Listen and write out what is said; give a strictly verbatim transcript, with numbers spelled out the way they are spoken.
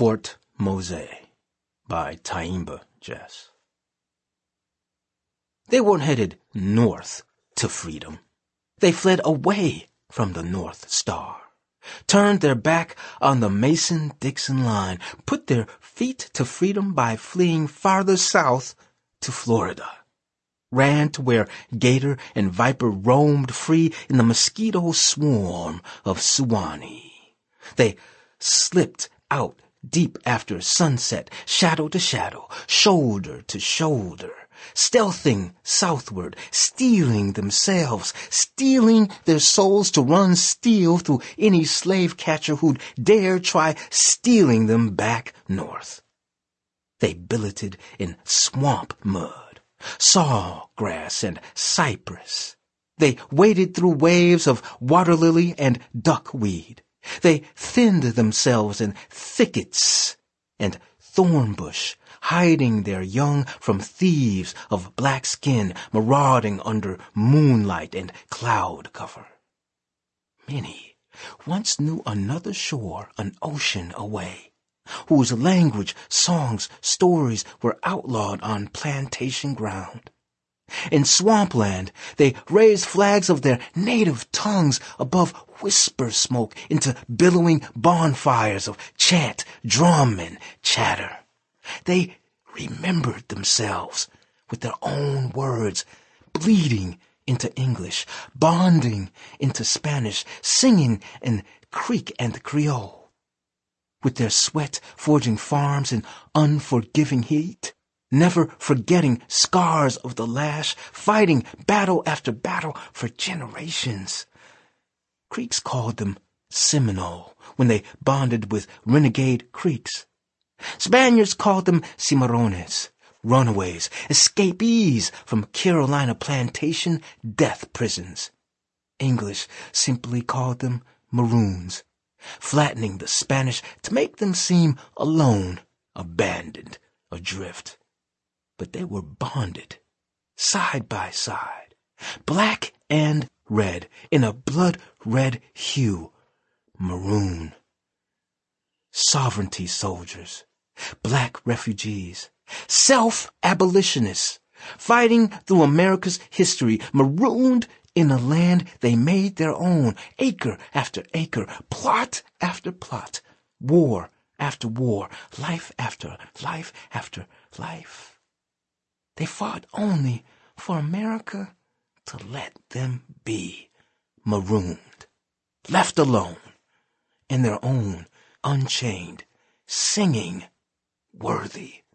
Fort Mose by Taimba Jess. They weren't headed north to freedom. They fled away from the North Star, turned their back on the Mason-Dixon line, put their feet to freedom by fleeing farther south to Florida, ran to where gator and viper roamed free in the mosquito swarm of Suwannee. They slipped out deep after sunset, shadow to shadow, shoulder to shoulder, stealthing southward, stealing themselves, stealing their souls to run steel through any slave catcher who'd dare try stealing them back north. They billeted in swamp mud, sawgrass and cypress. They waded through waves of water lily and duckweed. They thinned themselves in thickets and thornbush, hiding their young from thieves of black skin marauding under moonlight and cloud cover. Many once knew another shore an ocean away, whose language, songs, stories were outlawed on plantation ground. In swampland, they raised flags of their native tongues above whisper smoke into billowing bonfires of chant, drum, and chatter. They remembered themselves with their own words, bleeding into English, bonding into Spanish, singing in Creek and Creole. With their sweat forging farms in unforgiving heat, never forgetting scars of the lash, fighting battle after battle for generations. Creeks called them Seminole when they bonded with renegade Creeks. Spaniards called them Cimarrones, runaways, escapees from Carolina plantation death prisons. English simply called them Maroons, flattening the Spanish to make them seem alone, abandoned, adrift. But they were bonded, side by side, black and red, in a blood-red hue, maroon. Sovereignty soldiers, black refugees, self-abolitionists, fighting through America's history, marooned in a land they made their own, acre after acre, plot after plot, war after war, life after life after life. They fought only for America to let them be marooned, left alone, in their own unchained, singing, worthy